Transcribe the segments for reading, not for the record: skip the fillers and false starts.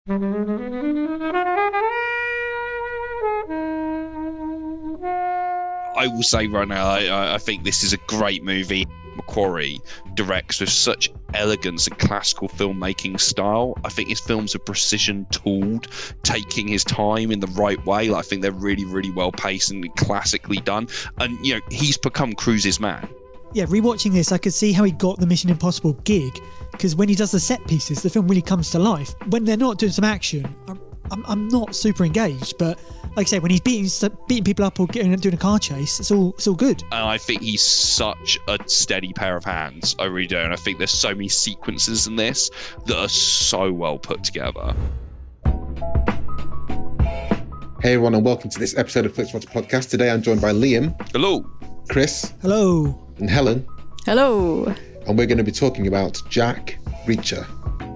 I will say right now, I think this is a great movie. Macquarie directs with such elegance and classical filmmaking style. I think his films are precision tooled, taking his time in the right way. I think they're really, really well paced and classically done. And, he's become Cruise's man. Yeah, rewatching this, I could see how he got the Mission Impossible gig, because when he does the set pieces, the film really comes to life. When they're not doing some action, I'm not super engaged, but like I say, when he's beating people up or doing a car chase, it's all good. And I think he's such a steady pair of hands. I really do. And I think there's so many sequences in this that are so well put together. Hey everyone, and welcome to this episode of FlixWatcher Podcast. Today I'm joined by Liam. Hello. Chris. Hello. And Helen. Hello. And we're going to be talking about Jack Reacher.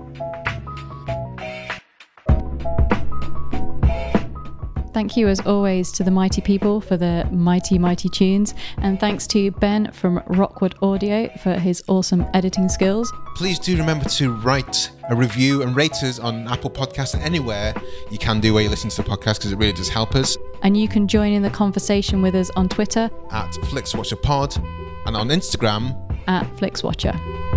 Thank you, as always, to the mighty people for the mighty, mighty tunes. And thanks to Ben from Rockwood Audio for his awesome editing skills. Please do remember to write a review and rate us on Apple Podcasts and anywhere you can do where you listen to the podcast, because it really does help us. And you can join in the conversation with us on Twitter at FlixWatcherPod and on Instagram at FlixWatcher.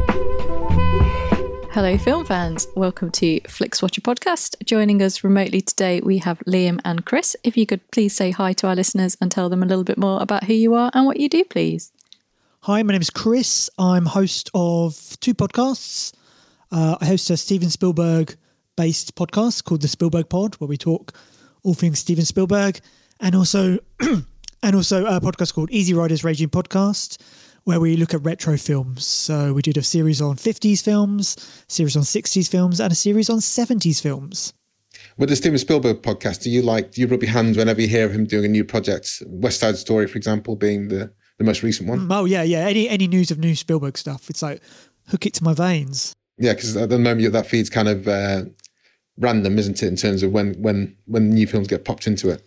Hello, film fans. Welcome to FlixWatcher Podcast. Joining us remotely today, we have Liam and Chris. If you could please say hi to our listeners and tell them a little bit more about who you are and what you do, please. Hi, my name is Chris. I'm host of two podcasts. I host a Steven Spielberg-based podcast called The Spielberg Pod, where we talk all things Steven Spielberg, and also a podcast called Easy Riders Raging Podcast, where we look at retro films. So we did a series on 50s films, a series on 60s films, and a series on 70s films. With the Steven Spielberg podcast, do you rub your hands whenever you hear of him doing a new project? West Side Story, for example, being the most recent one? Oh, yeah. Any news of new Spielberg stuff, it's like, hook it to my veins. Yeah, because at the moment that feed's kind of random, isn't it, in terms of when new films get popped into it?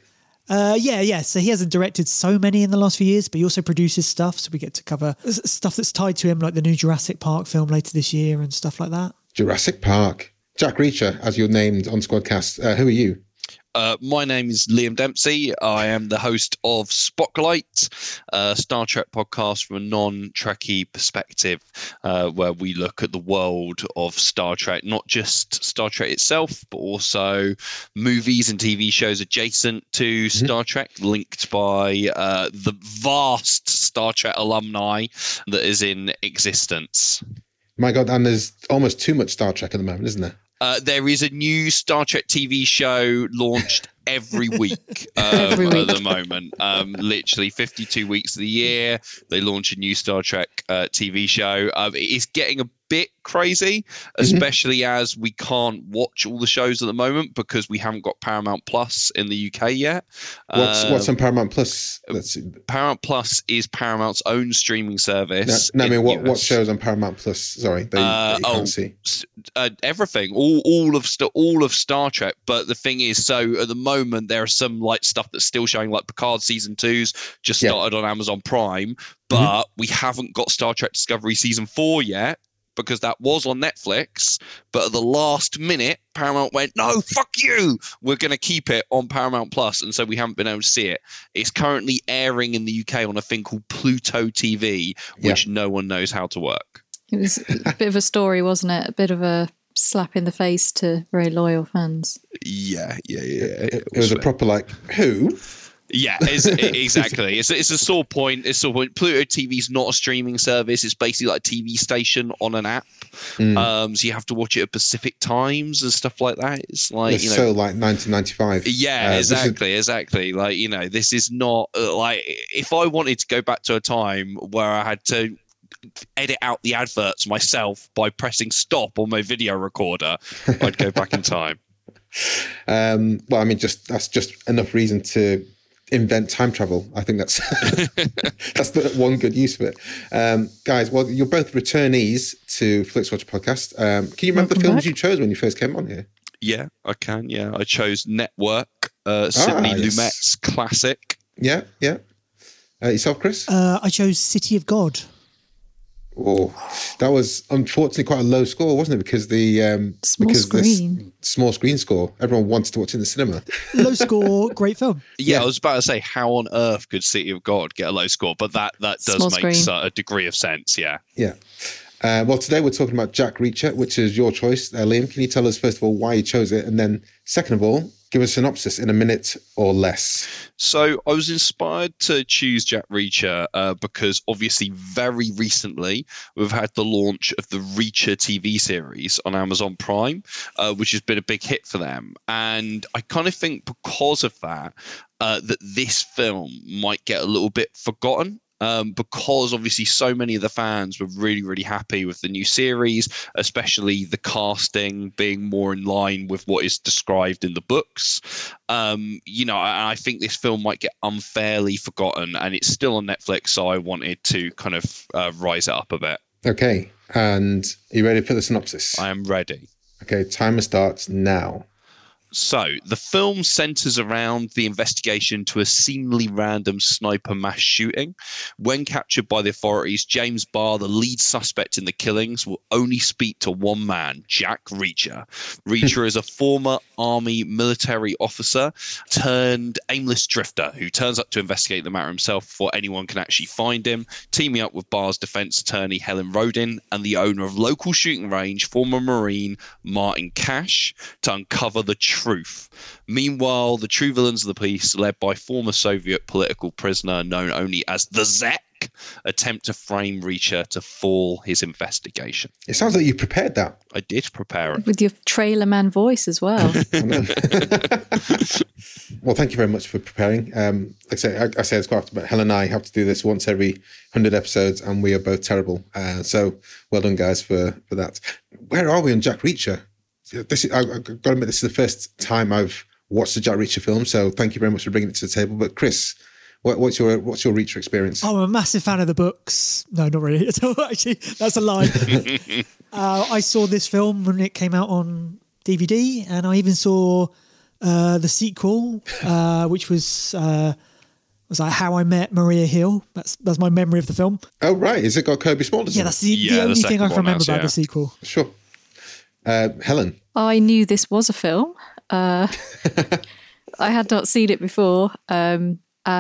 Yeah. So he hasn't directed so many in the last few years, but he also produces stuff. So we get to cover stuff that's tied to him, like the new Jurassic Park film later this year and stuff like that. Jurassic Park. Jack Reacher, as you're named on Squadcast. Who are you? My name is Liam Dempsey. I am the host of Spotlight, a Star Trek podcast from a non-Trekkie perspective, where we look at the world of Star Trek, not just Star Trek itself, but also movies and TV shows adjacent to Star Trek, linked by the vast Star Trek alumni that is in existence. My God, and there's almost too much Star Trek at the moment, isn't there? There is a new Star Trek TV show launched every week, at the moment. Literally 52 weeks of the year, they launch a new Star Trek TV show. It's getting a bit crazy, especially as we can't watch all the shows at the moment because we haven't got Paramount Plus in the UK yet. What's on Paramount Plus? Paramount Plus is Paramount's own streaming service. No, I mean, what shows on Paramount Plus? Sorry, that you can't see. Everything, all of Star Trek. But the thing is, so at the moment there are some like stuff that's still showing, like Picard season 2's just started on Amazon Prime, but we haven't got Star Trek Discovery season 4 yet, because that was on Netflix, but at the last minute, Paramount went, no, fuck you! We're going to keep it on Paramount Plus, and so we haven't been able to see it. It's currently airing in the UK on a thing called Pluto TV, which no one knows how to work. It was a bit of a story, wasn't it? A bit of a slap in the face to very loyal fans. Yeah. It was a proper, like, who? Yeah, exactly. It's a sore point. Pluto TV is not a streaming service. It's basically like a TV station on an app. So you have to watch it at Pacific times and stuff like that. It's like, so like 1995. Yeah, exactly. Like, this is not like, if I wanted to go back to a time where I had to edit out the adverts myself by pressing stop on my video recorder, I'd go back in time. Well, I mean, that's just enough reason to invent time travel. I think that's that's the one good use of it. Guys, well, you're both returnees to FlixWatcher Podcast. Can you remember the films you chose when you first came on here? Yeah, I can. Yeah, I chose Network, Sidney Lumet's classic. Yeah. Yourself, Chris? I chose City of God. Oh, that was unfortunately quite a low score, wasn't it? Because small screen score. Everyone wanted to watch it in the cinema. Low score, great film. Yeah, I was about to say, how on earth could City of God get a low score? But that Small does make screen. a degree of sense. Yeah. Yeah. Well, today we're talking about Jack Reacher, which is your choice. Liam, can you tell us, first of all, why you chose it? And then, second of all, give us a synopsis in a minute or less. So I was inspired to choose Jack Reacher because obviously very recently we've had the launch of the Reacher TV series on Amazon Prime, which has been a big hit for them. And I kind of think because of that, that this film might get a little bit forgotten. Because obviously so many of the fans were really, really happy with the new series, especially the casting being more in line with what is described in the books. I think this film might get unfairly forgotten, and it's still on Netflix, so I wanted to kind of rise it up a bit. Okay, and are you ready for the synopsis? I am ready. Okay, timer starts now. So, the film centers around the investigation to a seemingly random sniper mass shooting. When captured by the authorities, James Barr, the lead suspect in the killings, will only speak to one man, Jack Reacher. Reacher is a former army military officer turned aimless drifter who turns up to investigate the matter himself before anyone can actually find him, teaming up with Barr's defense attorney, Helen Rodin, and the owner of local shooting range, former Marine Martin Cash, to uncover the truth. Meanwhile, the true villains of the police, led by former Soviet political prisoner known only as the Zek, attempt to frame Reacher to foil his investigation. It sounds like you prepared that. I did prepare it. With your trailer man voice as well. Well, thank you very much for preparing. Like I say it's quite often, but Helen and I have to do this once every 100 episodes, and we are both terrible. So well done, guys, for that. Where are we on Jack Reacher? I've got to admit, this is the first time I've watched a Jack Reacher film, so thank you very much for bringing it to the table. But Chris, what's your Reacher experience? I'm a massive fan of the books. No, not really at all. Actually, that's a lie. I saw this film when it came out on DVD, and I even saw the sequel, which was like How I Met Maria Hill. That's my memory of the film. Oh, right. Is it got Kobe Smulders? Yeah, that's the only thing I can remember about the sequel. Sure. Helen? I knew this was a film. I had not seen it before. And,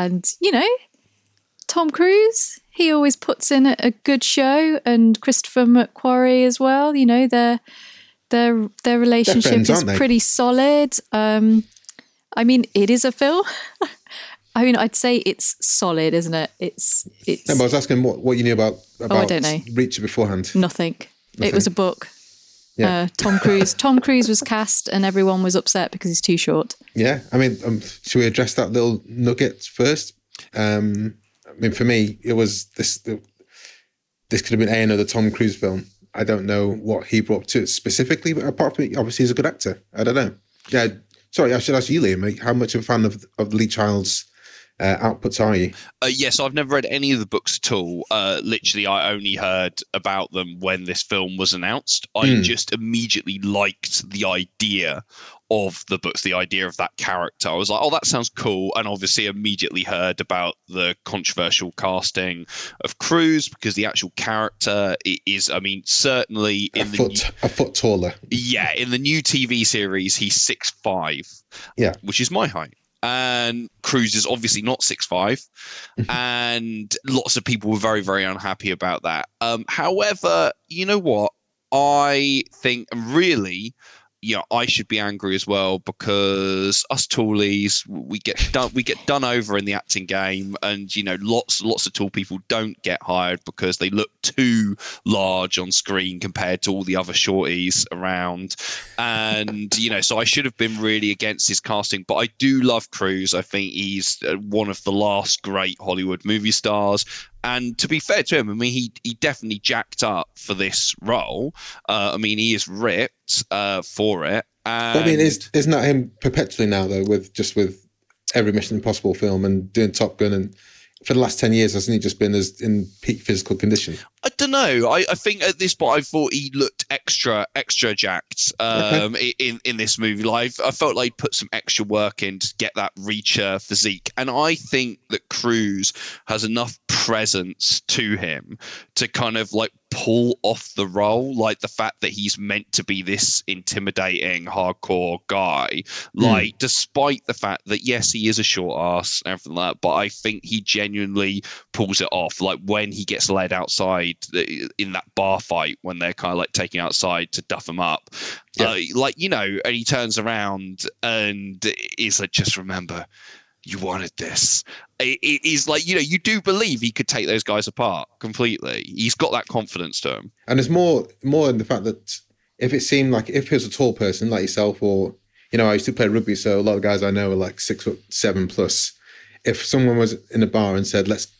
Tom Cruise, he always puts in a good show, and Christopher McQuarrie as well. Their relationship friends, is pretty solid. It is a film. I'd say it's solid, isn't it? It's. No, but I was asking what you knew about I don't know. Reacher beforehand. Nothing. It was a book. Yeah. Tom Cruise was cast, and everyone was upset because he's too short. Yeah, should we address that little nugget first? For me, it was this. This could have been another Tom Cruise film. I don't know what he brought to it specifically, but apart from it, obviously he's a good actor. I don't know. Yeah, sorry, I should ask you, Liam. How much of a fan of Lee Child's outputs are you? Yes, I've never read any of the books at all. Literally, I only heard about them when this film was announced. I just immediately liked the idea of the books, the idea of that character. I was like, oh, that sounds cool. And obviously immediately heard about the controversial casting of Cruise, because the actual character is, certainly a foot taller. Yeah, in the new TV series, he's 6'5", which is my height. And Cruise is obviously not 6'5", and lots of people were very, very unhappy about that. However, you know what? I think really, I should be angry as well, because us tallies, we get done over in the acting game, and lots of tall people don't get hired because they look too large on screen compared to all the other shorties around. And so I should have been really against his casting, but I do love Cruise. I think he's one of the last great Hollywood movie stars. And to be fair to him, he definitely jacked up for this role. He is ripped for it. And isn't that him perpetually now, though, with every Mission Impossible film and doing Top Gun? And for the last 10 years, hasn't he just been in peak physical condition? I don't know. I think at this point, I thought he looked extra jacked in this movie. I felt like he put some extra work in to get that Reacher physique. And I think that Cruise has enough presence to him to kind of pull off the role, like the fact that he's meant to be this intimidating hardcore guy, like despite the fact that yes, he is a short ass and everything like that, but I think he genuinely pulls it off. Like when he gets led outside in that bar fight when they're kind of like taking outside to duff him up, like, you know, and he turns around and is like, just remember, you wanted this. It is like, you know, you do believe he could take those guys apart completely. He's got that confidence to him. And there's more in the fact that if it seemed like, if he was a tall person like yourself, or, you know, I used to play rugby, so a lot of guys I know are like 6'7" plus. If someone was in a bar and said, let's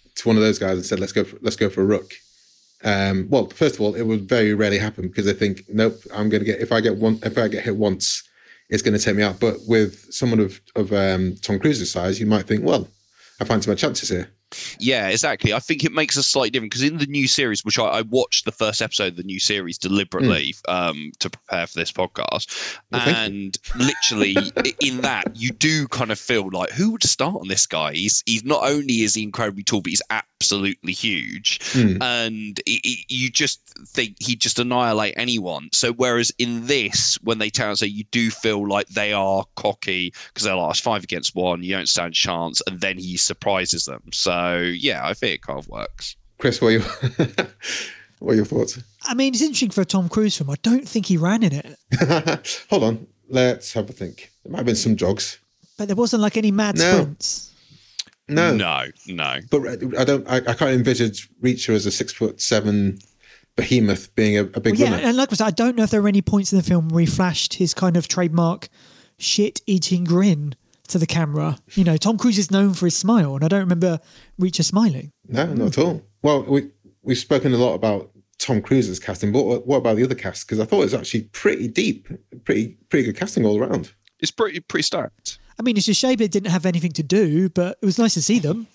go for a ruck. Well, first of all, it would very rarely happen because they think, nope, I'm going to get, if I get hit once, it's going to take me out. But with someone of Tom Cruise's size, you might think, well, I fancy my chances here. Yeah, exactly. I think it makes a slightly different because in the new series, which I watched the first episode of the new series deliberately to prepare for this podcast, and literally in that you do kind of feel like, who would start on this guy? He's not only is he incredibly tall, but he's absolutely huge, and you just think he'd just annihilate anyone. So whereas in this, when they tell us, so you do feel like they are cocky because they're like, it's 5 against 1, you don't stand a chance, and then he surprises them. So yeah, I think it kind of works. Chris, what are your thoughts? I mean, it's interesting for a Tom Cruise film. I don't think he ran in it. Hold on, let's have a think. There might have been some jogs, but there wasn't like any mad sprints. No. But I can't envisage Reacher as a 6'7" behemoth being a big runner. And like I said, I don't know if there were any points in the film where he flashed his kind of trademark shit-eating grin to the camera. You know, Tom Cruise is known for his smile, and I don't remember Reacher smiling. No, not at all. Well, we've spoken a lot about Tom Cruise's casting, but what about the other cast? Because I thought it was actually pretty deep, pretty good casting all around. It's pretty stacked. I mean, it's a shame it didn't have anything to do, but it was nice to see them.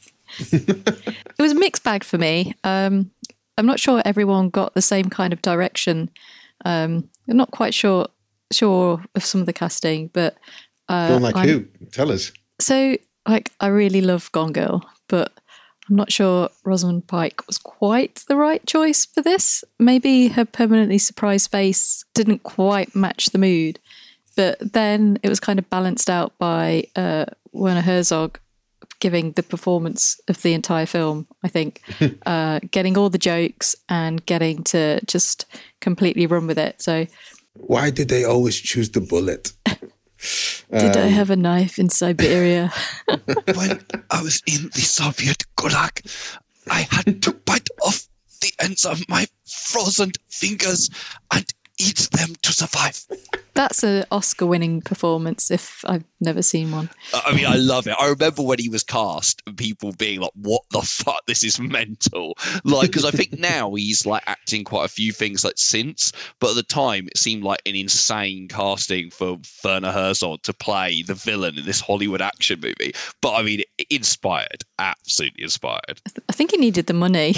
It was a mixed bag for me. I'm not sure everyone got the same kind of direction. I'm not quite sure of some of the casting, but who? Tell us. So, like, I really love Gone Girl, but I'm not sure Rosamund Pike was quite the right choice for this. Maybe her permanently surprised face didn't quite match the mood, but then it was kind of balanced out by Werner Herzog giving the performance of the entire film, I think, getting all the jokes and getting to just completely run with it. So, why did they always choose the bullet? Did I have a knife in Siberia? When I was in the Soviet Gulag, I had to bite off the ends of my frozen fingers and eat them to survive. That's an Oscar-winning performance if I've never seen one. I mean, I love it. I remember when he was cast and people being like, what the fuck? This is mental. Like, because I think now he's like acting quite a few things like since, but at the time it seemed like an insane casting for Werner Herzog to play the villain in this Hollywood action movie. But I mean, inspired, absolutely inspired. I think he needed the money.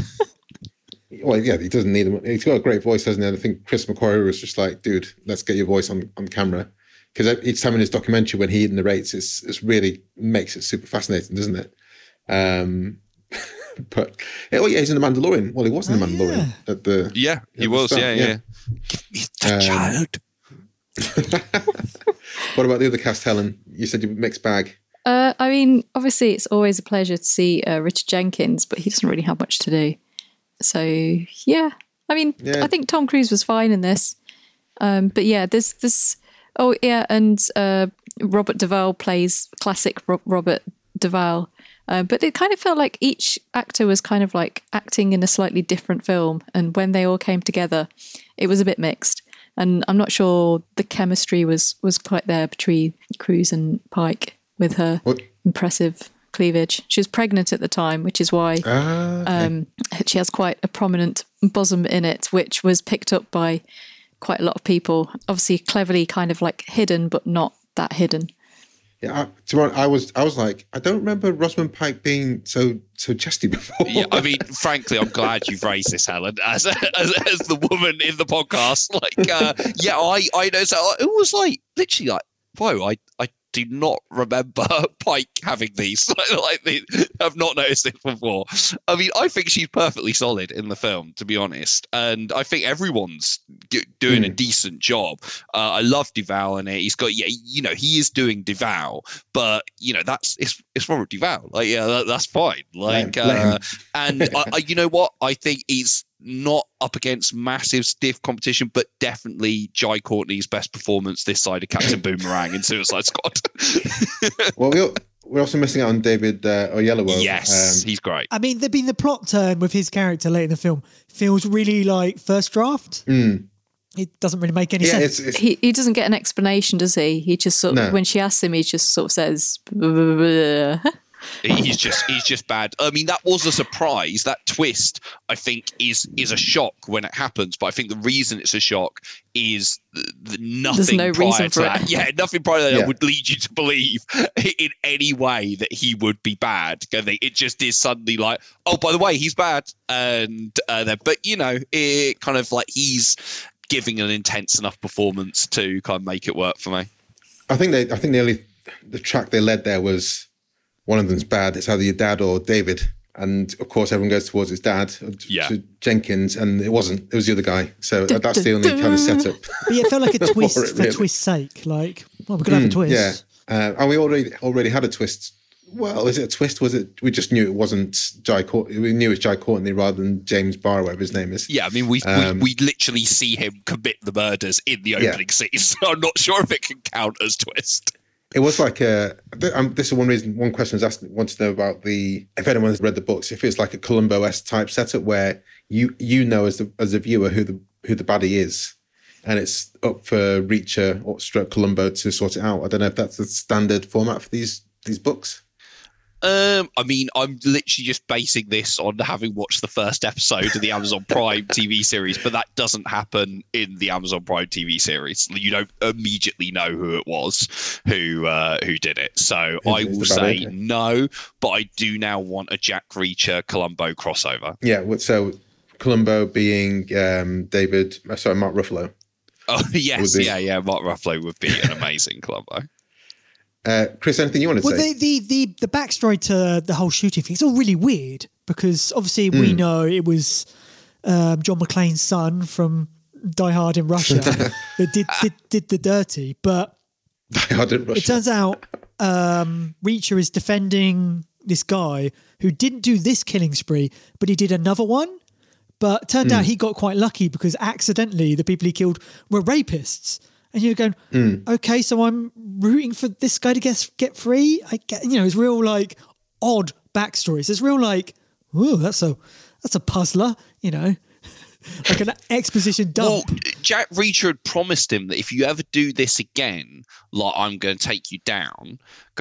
Well, yeah, he doesn't need him. He's got a great voice, hasn't he? I think Chris McQuarrie was just like, dude, let's get your voice on camera. Because each time in his documentary, when he narrates, it's really makes it super fascinating, doesn't it? But he's in The Mandalorian. Well, he was in The Mandalorian at the. Yeah, he was. Start. Yeah. Give me the child. What about the other cast, Helen? You said you mixed bag. I mean, obviously, it's always a pleasure to see Richard Jenkins, but he doesn't really have much to do. So, yeah. I mean, I think Tom Cruise was fine in this. But yeah, there's this... Oh, yeah, and Robert Duvall plays classic Robert Duvall. But it kind of felt like each actor was kind of like acting in a slightly different film. And when they all came together, it was a bit mixed. And I'm not sure the chemistry was quite there between Cruise and Pike with her impressive cleavage. She was pregnant at the time, which is why she has quite a prominent bosom in it, which was picked up by quite a lot of people. Obviously, cleverly kind of like hidden, but not that hidden. Yeah, I was like, I don't remember Rosamund Pike being so chesty before. Yeah, I mean, frankly, I'm glad you've raised this, Helen, as the woman in the podcast. Like, I know. So it was like literally like, whoa, I do not remember Pike having these. I've not noticed it before. I mean, I think she's perfectly solid in the film, to be honest, and I think everyone's doing a decent job. I love Duvall in it. He's got, he is doing Duvall, but it's Robert Duvall. That's fine. And you know what? I think he's not up against massive stiff competition, but definitely Jai Courtney's best performance this side of Captain Boomerang in Suicide Squad. Well, we're also missing out on David Oyelowo. Yes, he's great. I mean, the plot turn with his character late in the film feels really like first draft. It doesn't really make any sense. He doesn't get an explanation, does he? He just sort of, when she asks him, he just sort of says, He's just bad. I mean, that was a surprise. That twist, I think, is a shock when it happens. But I think the reason it's a shock is nothing. There's no reason for that. it. Yeah, nothing prior to that would lead you to believe in any way that he would be bad. It just is suddenly like, oh, by the way, he's bad, and but it kind of like he's giving an intense enough performance to kind of make it work for me. I think the track they led there was, one of them's bad. It's either your dad or David. And of course, everyone goes towards his dad, to Jenkins, and it wasn't. It was the other guy. So that's the only kind of setup. But yeah, it felt like a twist for twist's sake. Like, well, we're going to have a twist. Yeah. And we already had a twist. Well, is it a twist? Was it? We just knew it wasn't Jai Courtney. We knew it was Jai Courtney rather than James Barr, whatever his name is. Yeah, I mean, we literally see him commit the murders in the opening scene. So I'm not sure if it can count as twist. It was like this is one question I was asked, want to know about if anyone has read the books, if it's like a Columbo-esque type setup where you know as a viewer who the baddie is, and it's up for Reacher or stroke Columbo to sort it out. I don't know if that's the standard format for these books. I mean, I'm literally just basing this on having watched the first episode of the Amazon Prime TV series, but that doesn't happen in the Amazon Prime TV series. You don't immediately know who it was who did it. So I will say no, but I do now want a Jack Reacher Columbo crossover. Yeah, so Columbo being Mark Ruffalo. Oh yes, Mark Ruffalo would be an amazing Columbo. Chris, anything you want to say? The backstory to the whole shooting thing, it's all really weird because obviously we know it was John McClane's son from Die Hard in Russia that did the dirty, but Die Hard in Russia. It turns out Reacher is defending this guy who didn't do this killing spree, but he did another one. But it turned out he got quite lucky because accidentally the people he killed were rapists. And you're going, okay, so I'm rooting for this guy to get free. I get, it's real like odd backstories. It's real like, ooh, that's a puzzler, like an exposition dump. Well, Jack Reacher had promised him that if you ever do this again, like I'm going to take you down,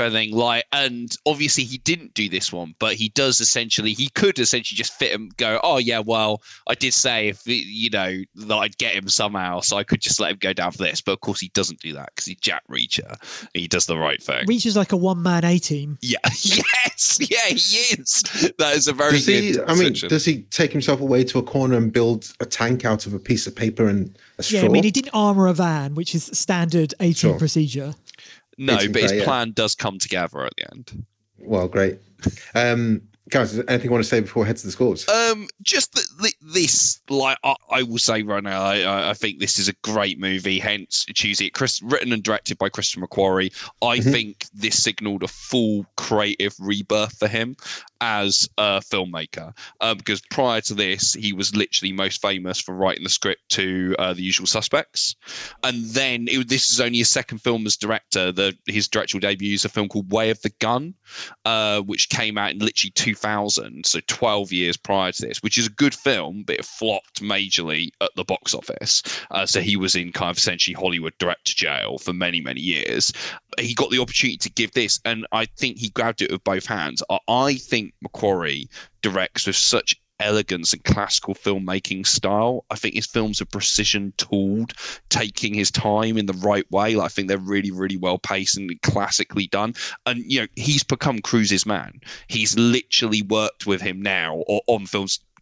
and obviously he didn't do this one, but he could essentially just fit him, go, oh yeah, well, I did say that I'd get him somehow, so I could just let him go down for this, but of course he doesn't do that because he's Jack Reacher. He does the right thing. Reacher's like a one-man A-team. Yeah, yes, yeah, he is. That is a very good does he take himself away to a corner and build a tank out of a piece of paper and a straw? Yeah, I mean, he didn't armour a van, which is standard A-team procedure. No, but his plan does come together at the end. Well, great. Guys, anything you want to say before we head to the scores? Just this, like I will say right now, I think this is a great movie. Hence, choosing it. Written and directed by Christopher McQuarrie. I think this signaled a full creative rebirth for him as a filmmaker. Because prior to this, he was literally most famous for writing the script to The Usual Suspects, and then this is only his second film as director. His directorial debut is a film called Way of the Gun, which came out in literally 2000, so 12 years prior to this, which is a good film, but it flopped majorly at the box office. So he was in kind of essentially Hollywood director jail for many, many years. He got the opportunity to give this, and I think he grabbed it with both hands. I think McQuarrie directs with such elegance and classical filmmaking style. I think his films are precision tooled, taking his time in the right way. I think they're really, really well paced and classically done. And he's become Cruise's man. He's literally worked with him now or on films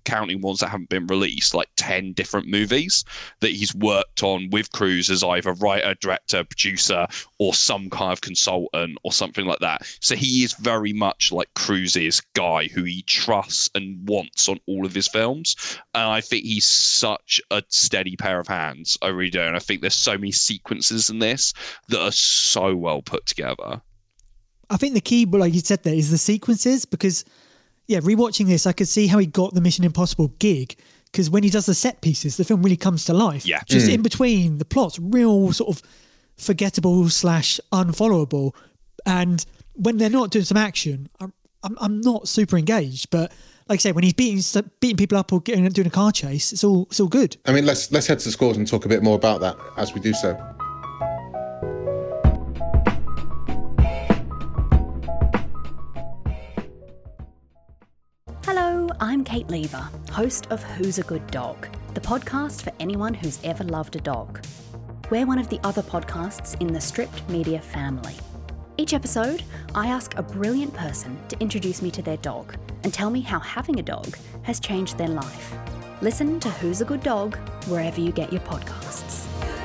counting ones that haven't been released, like 10 different movies that he's worked on with Cruise as either writer, director, producer, or some kind of consultant or something like that. So he is very much like Cruise's guy who he trusts and wants on all of his films. And I think he's such a steady pair of hands. I really do. And I think there's so many sequences in this that are so well put together. I think the key, like you said there, is the sequences, because, yeah, rewatching this, I could see how he got the Mission Impossible gig, because when he does the set pieces, the film really comes to life. Yeah. Just in between, the plot's real sort of forgettable / unfollowable. And when they're not doing some action, I'm not super engaged. But like I say, when he's beating people up or doing a car chase, it's all good. I mean, let's head to the scores and talk a bit more about that as we do so. Hello, I'm Kate Lever, host of Who's a Good Dog, the podcast for anyone who's ever loved a dog. We're one of the other podcasts in the Stripped Media family. Each episode, I ask a brilliant person to introduce me to their dog and tell me how having a dog has changed their life. Listen to Who's a Good Dog wherever you get your podcasts.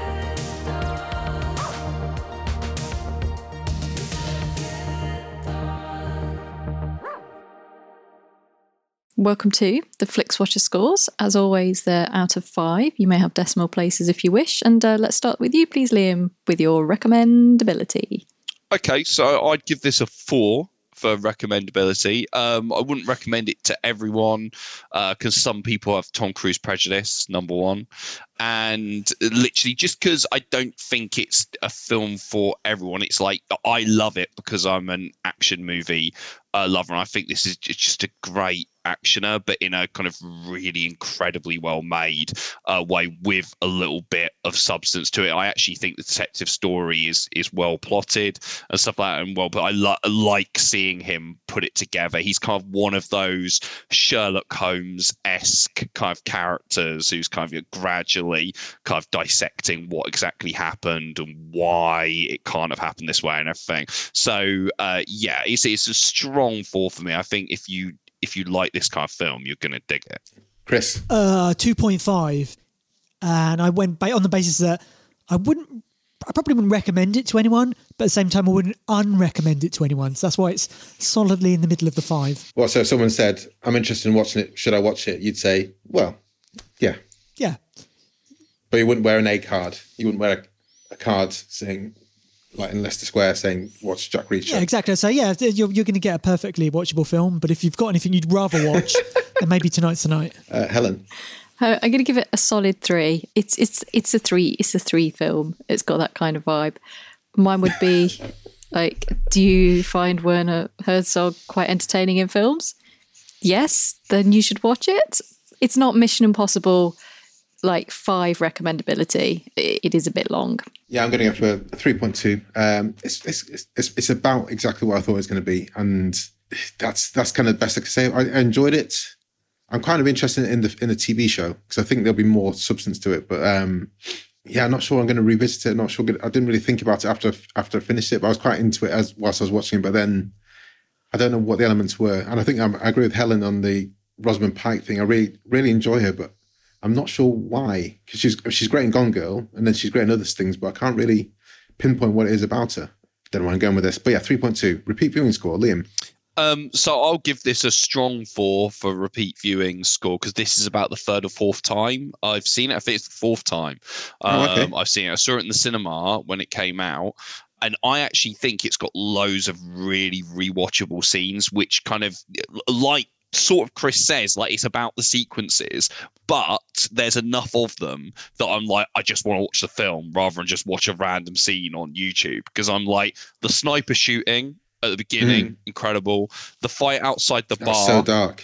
Welcome to the FlixWatcher scores. As always, they're out of 5. You may have decimal places if you wish. And let's start with you, please, Liam, with your recommendability. Okay, so I'd give this a 4 for recommendability. I wouldn't recommend it to everyone because some people have Tom Cruise prejudice, number one. And literally just because I don't think it's a film for everyone. It's like, I love it because I'm an action movie lover. And I think this is just a great actioner, but in a kind of really incredibly well made way with a little bit of substance to it. I actually think the detective story is well plotted and stuff like that. And well, but I like seeing him put it together. He's kind of one of those Sherlock Holmes-esque kind of characters who's kind of gradually kind of dissecting what exactly happened and why it can't have happened this way and everything. So yeah, it's a strong 4 for me. I think if you like this kind of film, you're going to dig it. Chris? 2.5. And I went on the basis that I probably wouldn't recommend it to anyone, but at the same time, I wouldn't unrecommend it to anyone. So that's why it's solidly in the middle of the 5. Well, so if someone said, I'm interested in watching it, should I watch it? You'd say, well, yeah. Yeah. But you wouldn't wear an A card. You wouldn't wear a card saying, like in Leicester Square, saying, watch Jack Reacher. Yeah, exactly. So yeah, you're going to get a perfectly watchable film, but if you've got anything you'd rather watch, then maybe tonight's the night. Helen? I'm going to give it a solid 3. It's a 3. It's a 3 film. It's got that kind of vibe. Mine would be like, do you find Werner Herzog quite entertaining in films? Yes, then you should watch it. It's not Mission Impossible like 5 recommendability. It is a bit long. Yeah, I'm going to go for a 3.2. It's about exactly what I thought it was going to be, and that's kind of the best I can say. I enjoyed it. I'm kind of interested in the TV show because I think there'll be more substance to it. But yeah, I'm not sure I'm going to revisit it. I'm not sure. I didn't really think about it after I finished it, but I was quite into it whilst I was watching it. But then I don't know what the elements were, and I think I agree with Helen on the Rosamund Pike thing. I really enjoy her, but I'm not sure why, because she's great in Gone Girl, and then she's great in other things, but I can't really pinpoint what it is about her. Don't know where I'm going with this, but yeah, 3.2. Repeat viewing score, Liam. So I'll give this a strong 4 for repeat viewing score because this is about the 3rd or 4th time I've seen it. I think it's the 4th time okay. I've seen it. I saw it in the cinema when it came out. And I actually think it's got loads of really rewatchable scenes, which kind of like sort of Chris says, like it's about the sequences, but there's enough of them that I'm like, I just want to watch the film rather than just watch a random scene on YouTube because I'm like the sniper shooting at the beginning, incredible. The fight outside the bar, so dark.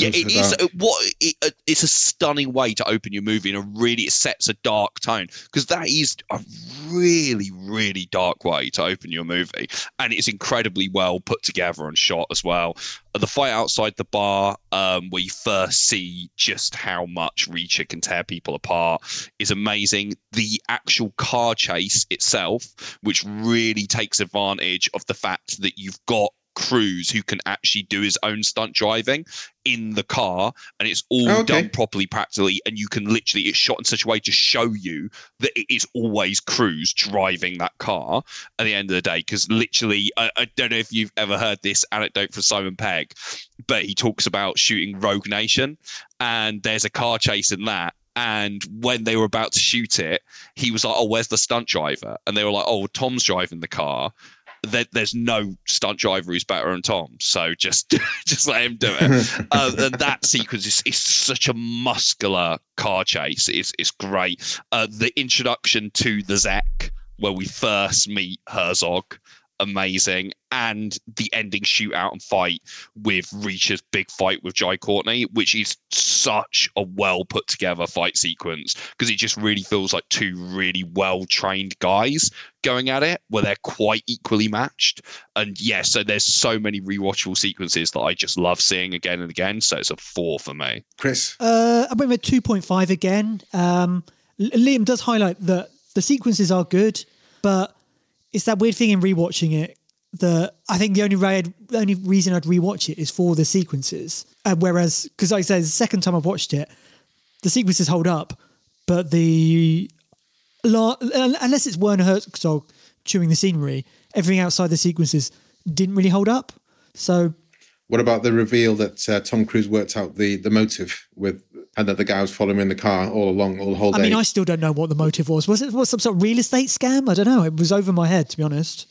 It's a stunning way to open your movie, and it sets a dark tone because that is a really, really dark way to open your movie, and it's incredibly well put together and shot as well. The fight outside the bar, where you first see just how much Reacher can tear people apart, is amazing. The actual car chase itself, which really takes advantage of the fact that you've got Cruise who can actually do his own stunt driving in the car, and it's all done properly practically, and you can literally, it's shot in such a way to show you that it is always Cruise driving that car at the end of the day. Because literally, I don't know if you've ever heard this anecdote from Simon Pegg, but he talks about shooting Rogue Nation, and there's a car chase in that. And when they were about to shoot it, he was like, "Oh, where's the stunt driver?" And they were like, "Oh, Tom's driving the car." There's no stunt driver who's better than Tom, so just let him do it. And that sequence is such a muscular car chase. It's great. The introduction to the Zek, where we first meet Herzog, amazing, and the ending shootout and fight with Reacher's big fight with Jai Courtney, which is such a well put together fight sequence, because it just really feels like two really well trained guys going at it, where they're quite equally matched. And yeah, so there's so many rewatchable sequences that I just love seeing again and again. So it's a 4 for me. Chris? I went with 2.5 again. Liam does highlight that the sequences are good, but it's that weird thing in rewatching it that I think the only reason I'd rewatch it is for the sequences. Whereas, because like I said, the second time I've watched it, the sequences hold up, but unless it's Werner Herzog chewing the scenery, everything outside the sequences didn't really hold up. So, what about the reveal that Tom Cruise worked out the motive with, and that the guy was following him in the car all the whole day? I mean, I still don't know what the motive was. Was it some sort of real estate scam? I don't know. It was over my head, to be honest.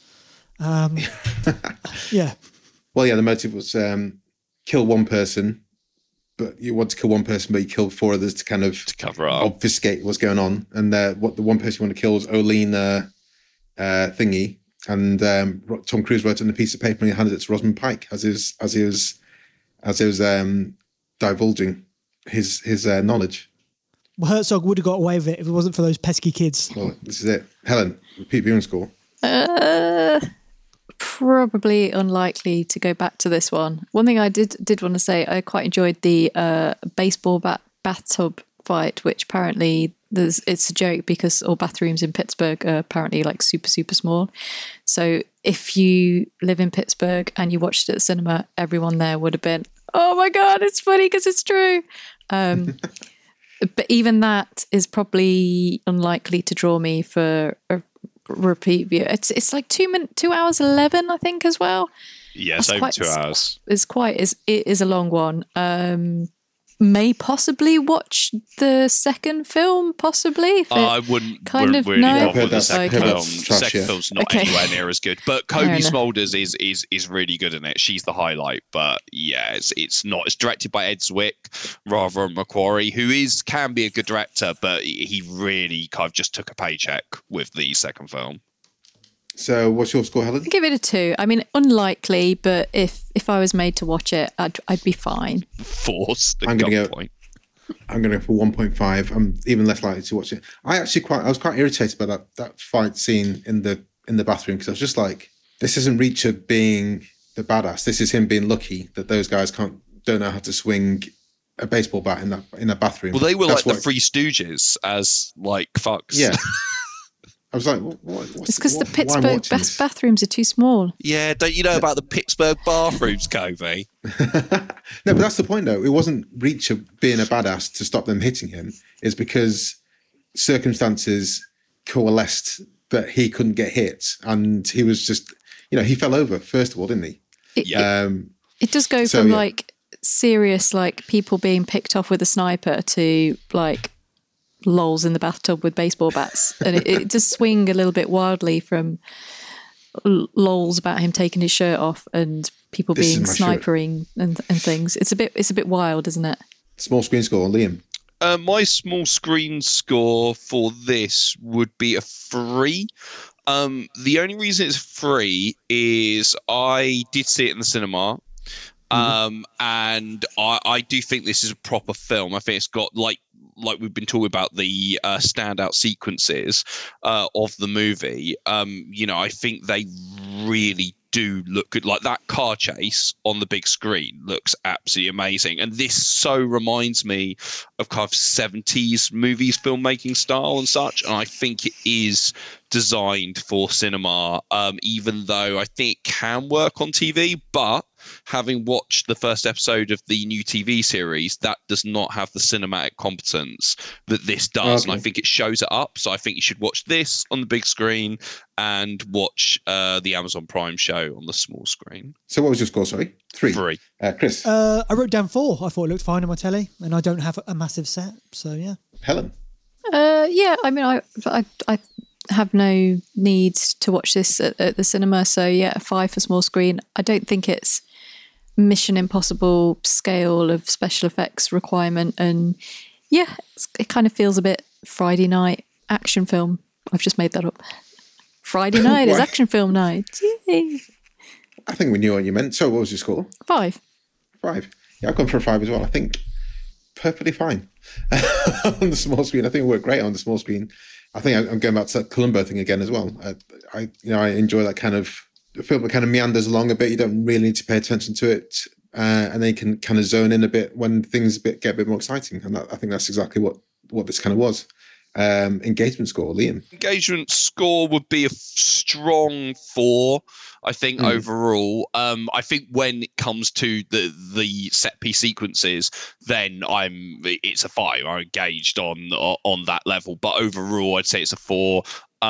Yeah. Well, yeah, the motive was kill one person, but you want to kill one person, but you kill 4 others to kind of cover up, obfuscate what's going on. And what the one person you want to kill is Olene Thingy. And Tom Cruise wrote it on a piece of paper and he handed it to Rosamund Pike as he was divulging his knowledge. Well, Herzog would have got away with it if it wasn't for those pesky kids. Well, this is it. Helen, repeat viewing score. Probably unlikely to go back to this one. One thing I did want to say, I quite enjoyed the baseball bathtub fight, which apparently it's a joke because all bathrooms in Pittsburgh are apparently like super, super small. So if you live in Pittsburgh and you watched it at the cinema, everyone there would have been, "Oh my God, it's funny because it's true." But even that is probably unlikely to draw me for a repeat view. It's like 2 hours 11, I think, as well. Yeah, it's over 2 hours. It is a long one. May possibly watch the second film, possibly. I wouldn't really I've heard the that second film. trash, Second yeah. film's not anywhere near as good. But Kobe Smulders is really good in it. She's the highlight. But yeah, it's not. It's directed by Ed Zwick rather than Macquarie, who can be a good director, but he really kind of just took a paycheck with the second film. So what's your score, Helen? I'd give it a 2. I mean, unlikely, but if I was made to watch it, I'd be fine. Forced. I'm going to go for 1.5. I'm even less likely to watch it. I was quite irritated by that fight scene in the bathroom, because I was just like, this isn't Reacher being the badass. This is him being lucky that those guys don't know how to swing a baseball bat in a bathroom. Well, they were the Three Stooges as like fucks. Yeah. I was like, what's it's because the Pittsburgh bathrooms are too small. Yeah, don't you know about the Pittsburgh bathrooms, Kobe? No, but that's the point, though. It wasn't Reacher being a badass to stop them hitting him. It's because circumstances coalesced that he couldn't get hit. And he was just, he fell over, first of all, didn't he? It does go from like serious, like people being picked off with a sniper to like lols in the bathtub with baseball bats, and it does swing a little bit wildly from lols about him taking his shirt off and people being snipering and things. It's a bit wild, isn't it? Small screen score, Liam. My small screen score for this would be a 3. The only reason it's 3 is I did see it in the cinema. And I do think this is a proper film. I think it's got like we've been talking about the standout sequences of the movie. I think they really do look good. Like that car chase on the big screen looks absolutely amazing. And this so reminds me of kind of 70s movies, filmmaking style and such. And I think it is designed for cinema, even though I think it can work on TV. But having watched the first episode of the new TV series, that does not have the cinematic competence that this does. Okay. And I think it shows it up. So I think you should watch this on the big screen and watch the Amazon Prime show on the small screen. So what was your score, sorry? 3? Chris? I wrote down 4. I thought it looked fine on my telly, and I don't have a massive set, so yeah. Helen? Yeah, I mean, I have no need to watch this at the cinema, so yeah, 5 for small screen. I don't think it's Mission Impossible scale of special effects requirement, and yeah, it kind of feels a bit Friday night action film. I've just made that up. Friday night is action film night. Yay. I think we knew what you meant. So what was your score? 5. 5. Yeah, I've gone for a 5 as well. I think perfectly fine on the small screen. I think it worked great on the small screen. I think I'm going back to that Columbo thing again as well. I enjoy that kind of film that kind of meanders along a bit. You don't really need to pay attention to it, and then you can kind of zone in a bit when things get a bit more exciting. And I think that's exactly what this kind of was. Engagement score, Liam. Engagement score would be a strong 4, I think, overall. I think when it comes to the set piece sequences, then it's a 5. I'm engaged on that level. But overall, I'd say it's a 4.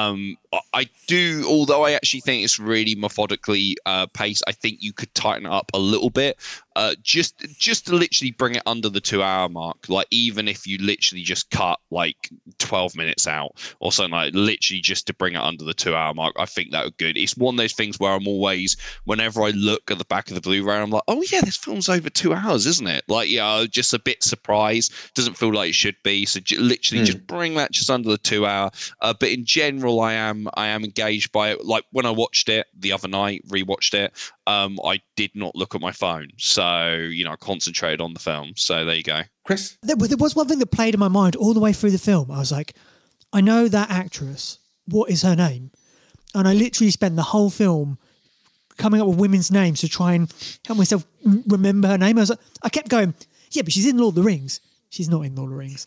I do, although I actually think it's really methodically paced, I think you could tighten it up a little bit, just to literally bring it under the 2-hour mark. Like, even if you literally just cut like 12 minutes out or something, like literally just to bring it under the 2-hour mark, I think that would be good. It's one of those things where I'm always, whenever I look at the back of the Blu-ray, I'm like, oh yeah, this film's over 2 hours, isn't it? Like, yeah, just a bit surprised. Doesn't feel like it should be. So literally just bring that just under the 2 hour. But in general, I am engaged by it. Like when I watched it the other night, rewatched it, I did not look at my phone. So, I concentrated on the film. So there you go. Chris? There was one thing that played in my mind all the way through the film. I was like, I know that actress. What is her name? And I literally spent the whole film coming up with women's names to try and help myself remember her name. I kept going, yeah, but she's in Lord of the Rings. She's not in Lord of the Rings.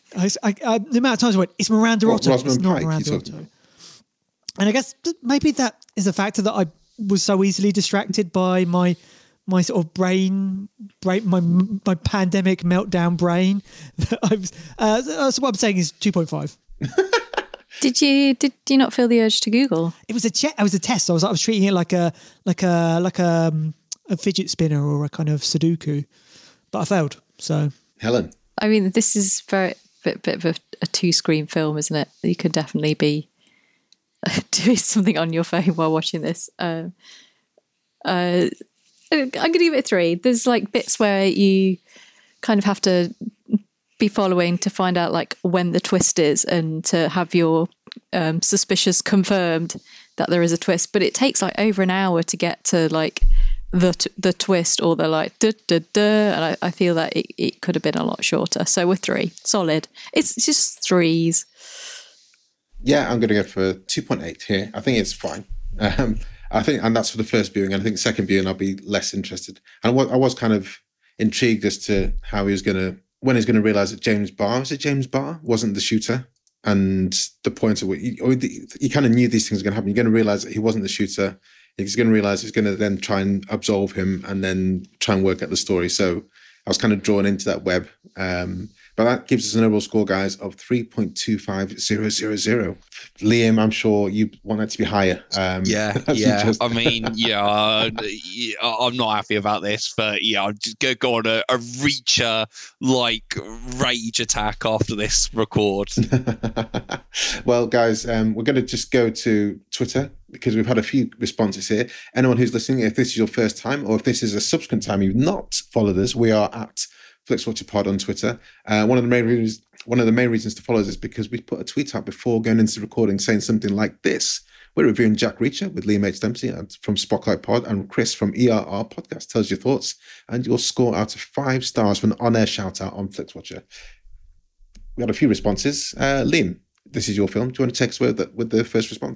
The amount of times I went, it's Miranda Otto. It's not Miranda Otto. And I guess maybe that is a factor that I was so easily distracted by my sort of brain, my pandemic meltdown brain. So what I'm saying is 2.5. Did you not feel the urge to Google? It was a test. I was treating it like a fidget spinner or a kind of Sudoku, but I failed. So Helen, I mean, this is very bit of a 2-screen film, isn't it? You could definitely be doing something on your phone while watching this. I'm going to give it a 3. There's like bits where you kind of have to be following to find out like when the twist is and to have your suspicious confirmed that there is a twist. But it takes like over an hour to get to like the twist or the like duh, duh, duh, and I feel that it could have been a lot shorter. So we're 3. Solid. It's just 3s. Yeah, I'm going to go for 2.8 here. I think it's fine. I think, and that's for the first viewing. And I think second viewing, I'll be less interested. And I was kind of intrigued as to how when he's going to realize that James Barr wasn't the shooter. And the point of what he kind of knew these things were going to happen. You're going to realize that he wasn't the shooter. He's going to realize he's going to then try and absolve him and then try and work out the story. So I was kind of drawn into that web. But that gives us an overall score, guys, of 3.25000. Liam, I'm sure you want that to be higher. Yeah. I mean, I'm not happy about this, but yeah, I'm just going to go on a Reacher rage attack after this record. Well, guys, we're going to just go to Twitter because we've had a few responses here. Anyone who's listening, if this is your first time or if this is a subsequent time you've not followed us, we are at FlixWatcherPod on Twitter. One of the main reasons to follow us is because we put a tweet out before going into the recording saying something like this. We're reviewing Jack Reacher with Liam H. Dempsey from Spotlight Pod and Chris from ERR Podcast. Tell us your thoughts and your score out of 5 stars for an on-air shout-out on FlixWatcher. We had a few responses. Liam, this is your film. Do you want to take us with the first response?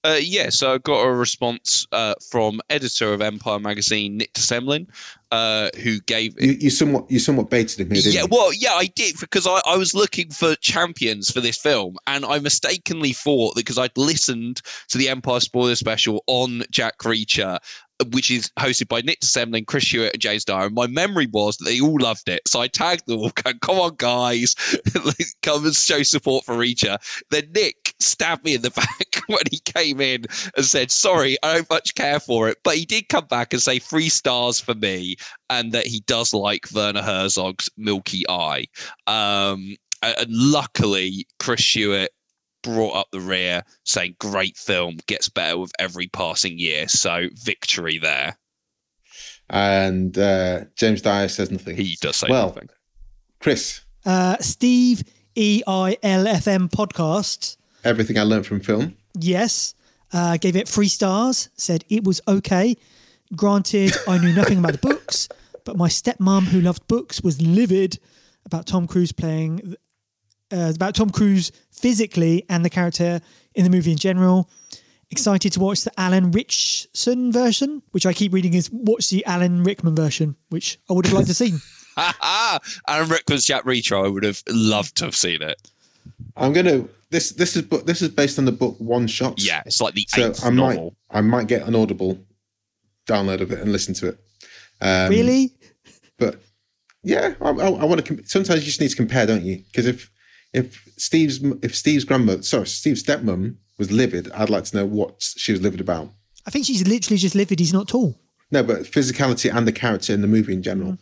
So I got a response from editor of Empire magazine, Nick Semlin, who gave you somewhat baited him here, didn't you? Well, yeah, I did, because I was looking for champions for this film, and I mistakenly thought that because I'd listened to the Empire spoiler special on Jack Reacher, which is hosted by Nick Semlin, Chris Hewitt, and James Dyer. And my memory was that they all loved it. So I tagged them all, going, come on, guys, come and show support for Reacher. Then Nick stabbed me in the back when he came in and said, sorry, I don't much care for it. But he did come back and say 3 stars for me, and that he does like Werner Herzog's Milky Eye. And luckily, Chris Hewitt brought up the rear, saying great film, gets better with every passing year. So victory there. And James Dyer says nothing. He does say nothing. Chris. Steve EILFM podcast. Everything I learned from film. Yes. Gave it 3 stars. Said it was okay. Granted, I knew nothing about the books, but my stepmom, who loved books, was livid about Tom Cruise physically and the character in the movie in general. Excited to watch the Alan Ritchson version, which I keep reading is watch the Alan Rickman version, which I would have liked to see. Alan Rickman's Jack Reacher, I would have loved to have seen it. I'm gonna. This is based on the book One Shot. Yeah, it's like the 8th novel. I might get an Audible download of it and listen to it. Really? But yeah, I want to. Sometimes you just need to compare, don't you? Because if Steve's stepmom was livid, I'd like to know what she was livid about. I think she's literally just livid he's not tall. No, but physicality and the character in the movie in general.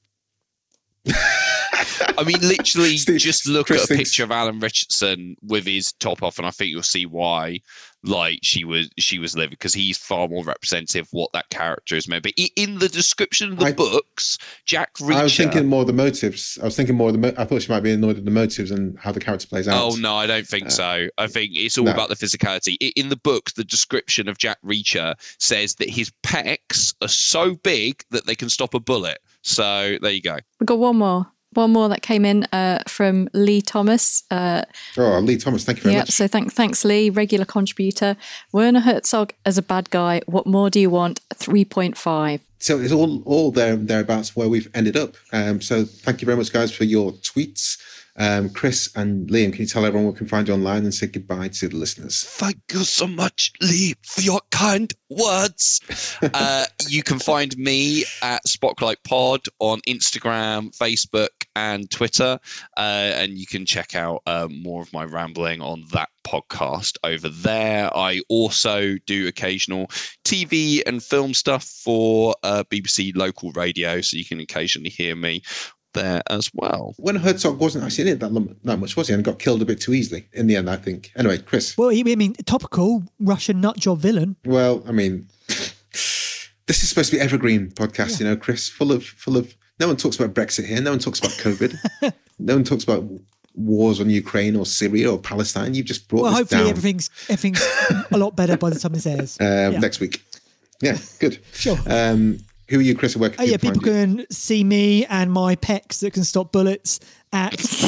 I mean, literally, just look at a picture of Alan Richardson with his top off, and I think you'll see why. Like she was livid, because he's far more representative of what that character is. Maybe in the description of the books, Jack Reacher. I was thinking more of the motives. I thought she might be annoyed at the motives and how the character plays out. Oh no, I don't think so. I think it's all about the physicality. In the books, the description of Jack Reacher says that his pecs are so big that they can stop a bullet. So there you go. We've got one more that came in from Lee Thomas. Lee Thomas, thank you very much. So thanks, Lee, regular contributor. Werner Herzog as a bad guy. What more do you want? 3.5. So it's all thereabouts where we've ended up. So thank you very much, guys, for your tweets. Chris and Liam, can you tell everyone where we can find you online and say goodbye to the listeners? Thank you so much, Lee, for your kind words. You can find me at Spotlight Pod on Instagram, Facebook, and Twitter. And you can check out more of my rambling on that podcast over there. I also do occasional TV and film stuff for BBC local radio, so you can occasionally hear me there as well. When Herzog wasn't actually in it that much, was he? And got killed a bit too easily in the end, I think. Anyway, Chris. Well, I mean, topical Russian nutjob villain. Well, I mean, this is supposed to be evergreen podcast, you know, Chris, full of. No one talks about Brexit here. No one talks about COVID. No one talks about wars on Ukraine or Syria or Palestine. You've just brought this down. Well, hopefully everything's a lot better by the time this airs. Next week. Yeah, good. Sure. Who are you, Chris? Where can people can see me and my pecs that can stop bullets at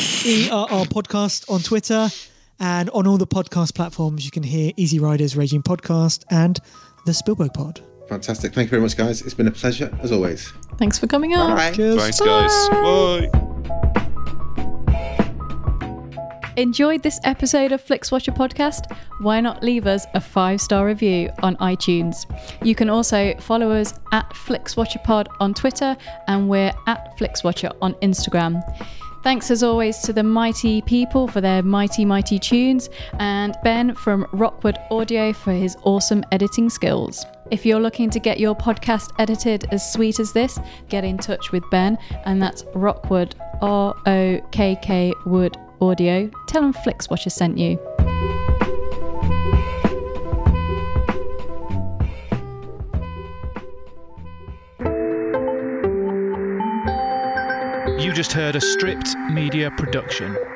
ERR Podcast on Twitter, and on all the podcast platforms you can hear Easy Riders Raging Podcast and the Spielberg Pod. Fantastic. Thank you very much, guys. It's been a pleasure, as always. Thanks for coming on. Bye. Cheers. Thanks, guys. Bye. Enjoyed this episode of FlixWatcher Podcast? Why not leave us a 5-star review on iTunes? You can also follow us at FlixWatcherPod on Twitter, and we're at FlixWatcher on Instagram. Thanks as always to the mighty people for their mighty tunes, and Ben from Rockwood Audio for his awesome editing skills. If you're looking to get your podcast edited as sweet as this, get in touch with Ben, and that's Rockwood, ROKK Wood Audio. Tell them FlixWatcher sent you. You just heard a Stripped Media production.